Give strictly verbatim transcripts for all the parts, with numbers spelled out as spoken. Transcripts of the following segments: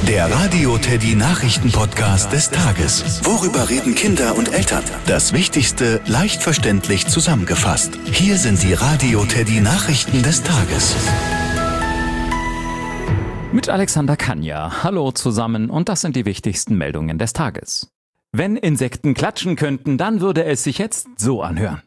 Der Radio Teddy Nachrichten-Podcast des Tages. Worüber reden Kinder und Eltern? Das Wichtigste leicht verständlich zusammengefasst. Hier sind die Radio Teddy Nachrichten des Tages. Mit Alexander Kanja. Hallo zusammen und das sind die wichtigsten Meldungen des Tages. Wenn Insekten klatschen könnten, dann würde es sich jetzt so anhören.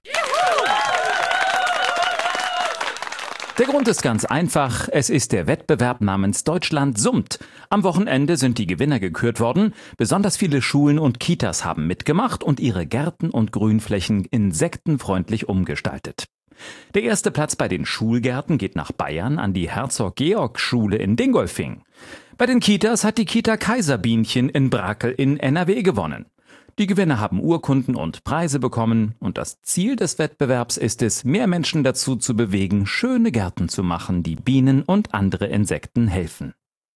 Der Grund ist ganz einfach, es ist der Wettbewerb namens Deutschland summt. Am Wochenende sind die Gewinner gekürt worden, besonders viele Schulen und Kitas haben mitgemacht und ihre Gärten und Grünflächen insektenfreundlich umgestaltet. Der erste Platz bei den Schulgärten geht nach Bayern an die Herzog-Georg-Schule in Dingolfing. Bei den Kitas hat die Kita Kaiserbienchen in Brakel in N R W gewonnen. Die Gewinner haben Urkunden und Preise bekommen und das Ziel des Wettbewerbs ist es, mehr Menschen dazu zu bewegen, schöne Gärten zu machen, die Bienen und andere Insekten helfen.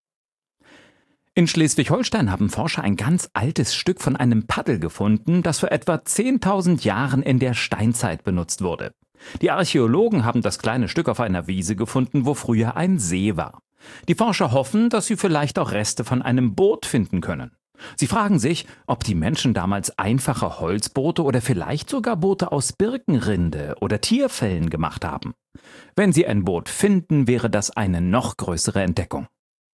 In Schleswig-Holstein haben Forscher ein ganz altes Stück von einem Paddel gefunden, das vor etwa zehntausend Jahren in der Steinzeit benutzt wurde. Die Archäologen haben das kleine Stück auf einer Wiese gefunden, wo früher ein See war. Die Forscher hoffen, dass sie vielleicht auch Reste von einem Boot finden können. Sie fragen sich, ob die Menschen damals einfache Holzboote oder vielleicht sogar Boote aus Birkenrinde oder Tierfellen gemacht haben. Wenn sie ein Boot finden, wäre das eine noch größere Entdeckung.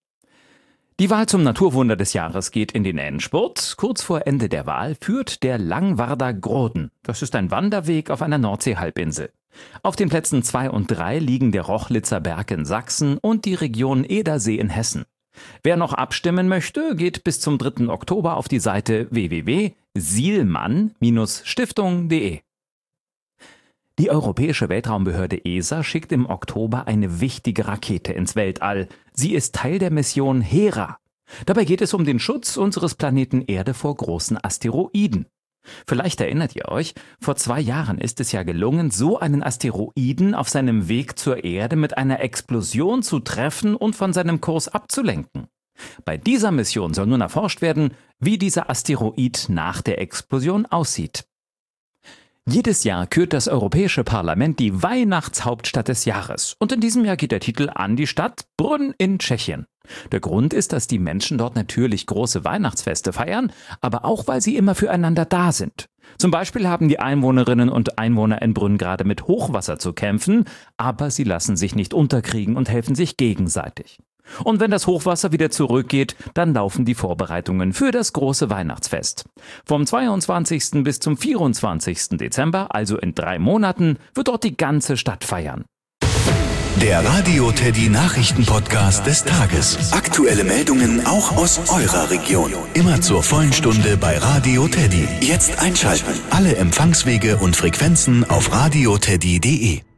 Die Wahl zum Naturwunder des Jahres geht in den Endspurt. Kurz vor Ende der Wahl führt der Langwarder Groden. Das ist ein Wanderweg auf einer Nordseehalbinsel. Auf den Plätzen zwei und drei liegen der Rochlitzer Berg in Sachsen und die Region Edersee in Hessen. Wer noch abstimmen möchte, geht bis zum dritten Oktober auf die Seite w w w punkt sielmann Stiftung punkt d e. Die Europäische Weltraumbehörde E S A schickt im Oktober eine wichtige Rakete ins Weltall. Sie ist Teil der Mission Hera. Dabei geht es um den Schutz unseres Planeten Erde vor großen Asteroiden. Vielleicht erinnert ihr euch, vor zwei Jahren ist es ja gelungen, so einen Asteroiden auf seinem Weg zur Erde mit einer Explosion zu treffen und von seinem Kurs abzulenken. Bei dieser Mission soll nun erforscht werden, wie dieser Asteroid nach der Explosion aussieht. Jedes Jahr kürt das Europäische Parlament die Weihnachtshauptstadt des Jahres. Und in diesem Jahr geht der Titel an die Stadt Brünn in Tschechien. Der Grund ist, dass die Menschen dort natürlich große Weihnachtsfeste feiern, aber auch, weil sie immer füreinander da sind. Zum Beispiel haben die Einwohnerinnen und Einwohner in Brünn gerade mit Hochwasser zu kämpfen, aber sie lassen sich nicht unterkriegen und helfen sich gegenseitig. Und wenn das Hochwasser wieder zurückgeht, dann laufen die Vorbereitungen für das große Weihnachtsfest. Vom zweiundzwanzigsten bis zum vierundzwanzigsten Dezember, also in drei Monaten, wird dort die ganze Stadt feiern. Der Radio Teddy Nachrichten-Podcast des Tages. Aktuelle Meldungen auch aus eurer Region. Immer zur vollen Stunde bei Radio Teddy. Jetzt einschalten. Alle Empfangswege und Frequenzen auf radio teddy punkt d e.